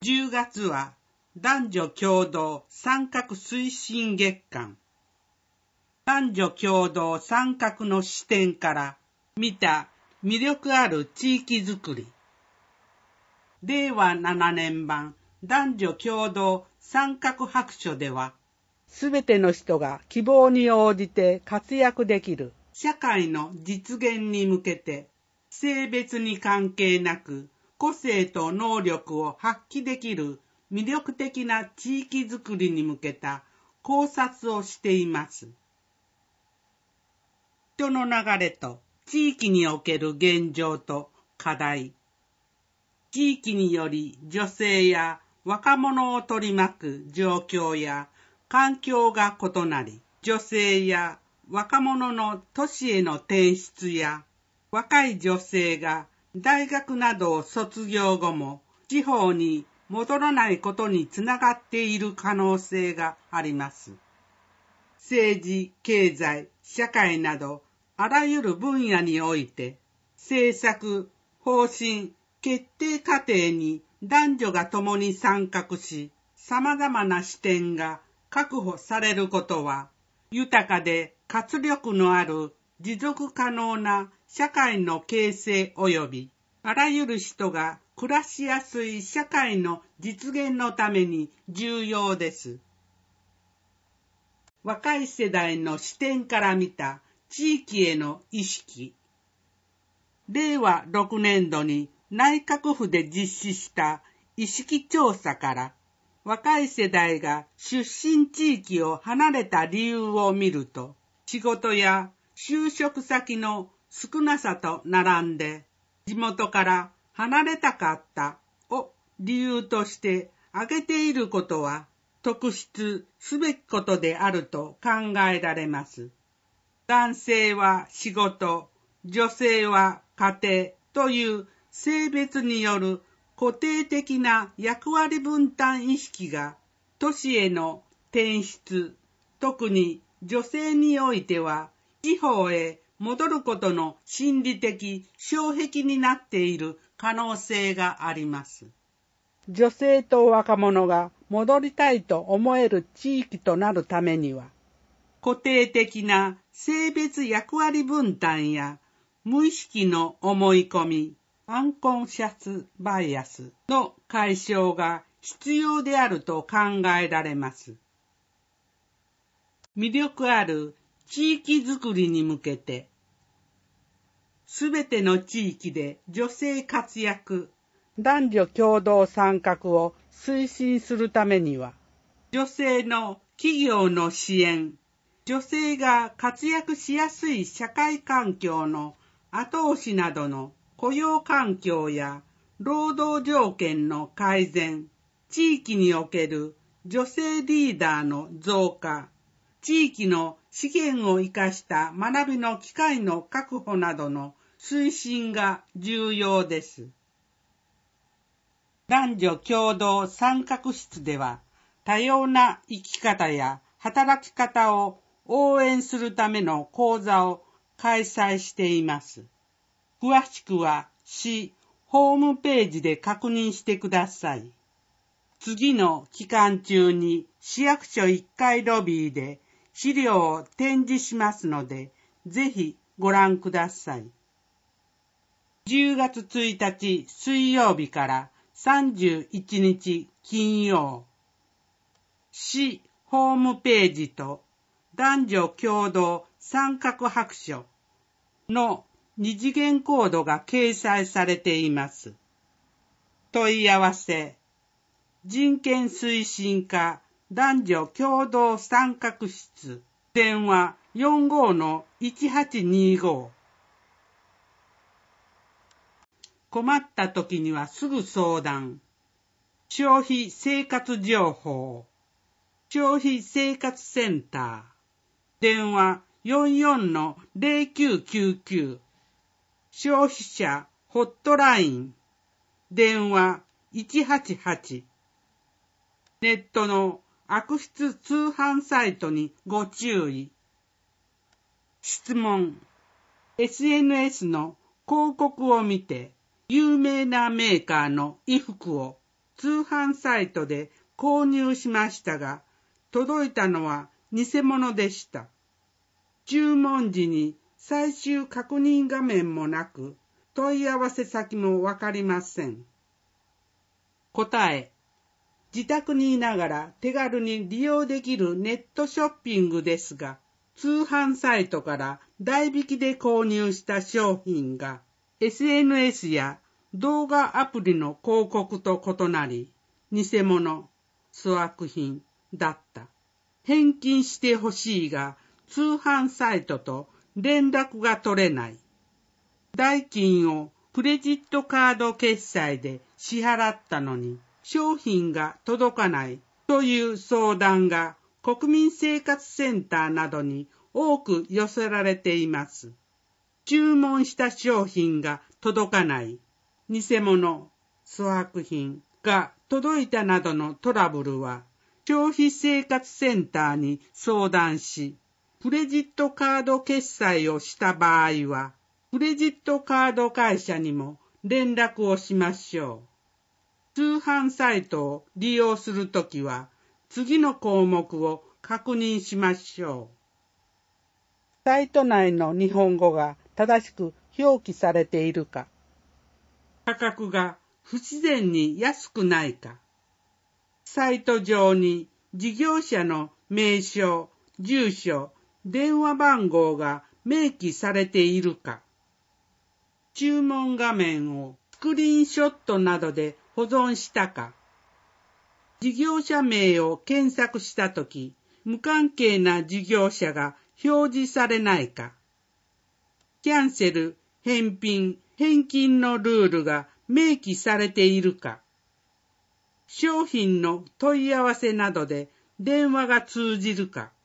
10月は男女共同参画推進月間。男女共同参画の視点から見た魅力ある地域づくり。令和7年版男女共同参画白書では、すべての人が希望に応じて活躍できる社会の実現に向けて、性別に関係なく個性と能力を発揮できる魅力的な地域づくりに向けた考察をしています。人の流れと地域における現状と課題。地域により女性や若者を取り巻く状況や環境が異なり、女性や若者の都市への転出や若い女性が大学などを卒業後も地方に戻らないことにつながっている可能性があります。政治、経済、社会などあらゆる分野において政策、方針、決定過程に男女が共に参画し、様々な視点が確保されることは、豊かで活力のある持続可能な社会の形成及び、あらゆる人が暮らしやすい社会の実現のために重要です。若い世代の視点から見た地域への意識。令和6年度に内閣府で実施した意識調査から、若い世代が出身地域を離れた理由を見ると、仕事や就職先の少なさと並んで、地元から離れたかったを理由として挙げていることは、特筆すべきことであると考えられます。男性は仕事、女性は家庭という性別による固定的な役割分担意識が都市への転出、特に女性においては地方へ戻ることの心理的障壁になっている可能性があります。女性と若者が戻りたいと思える地域となるためには、固定的な性別役割分担や無意識の思い込み、アンコンシャスバイアスの解消が必要であると考えられます。魅力ある地域づくりに向けて、すべての地域で女性活躍、男女共同参画を推進するためには、女性の企業の支援、女性が活躍しやすい社会環境の後押しなどの雇用環境や労働条件の改善、地域における女性リーダーの増加、地域の資源を生かした学びの機会の確保などの推進が重要です。男女共同参画室では、多様な生き方や働き方を応援するための講座を開催しています。詳しくは市ホームページで確認してください。次の期間中に市役所1階ロビーで資料を展示しますので、ぜひご覧ください。10月1日水曜日から31日金曜、市ホームページと男女共同参画白書の二次元コードが掲載されています。問い合わせ、人権推進課男女共同参画室、電話 45-1825。困った時にはすぐ相談。消費生活情報、消費生活センター、電話 44-0999。消費者ホットライン、電話188。ネットの悪質通販サイトにご注意。質問、SNS の広告を見て有名なメーカーの衣服を通販サイトで購入しましたが、届いたのは偽物でした。注文時に最終確認画面もなく、問い合わせ先もわかりません。答え。自宅にいながら手軽に利用できるネットショッピングですが、通販サイトから代引きで購入した商品が SNS や動画アプリの広告と異なり、偽物、粗悪品だった。返金してほしいが、通販サイトと連絡が取れない。代金をクレジットカード決済で支払ったのに、商品が届かないという相談が国民生活センターなどに多く寄せられています。注文した商品が届かない、偽物、粗悪品が届いたなどのトラブルは、消費生活センターに相談し、クレジットカード決済をした場合は、クレジットカード会社にも連絡をしましょう。通販サイトを利用するときは、次の項目を確認しましょう。サイト内の日本語が正しく表記されているか、価格が不自然に安くないか、サイト上に事業者の名称、住所、電話番号が明記されているか、注文画面をスクリーンショットなどで保存したか、事業者名を検索したとき、無関係な事業者が表示されないか、キャンセル、返品、返金のルールが明記されているか、商品の問い合わせなどで電話が通じるか、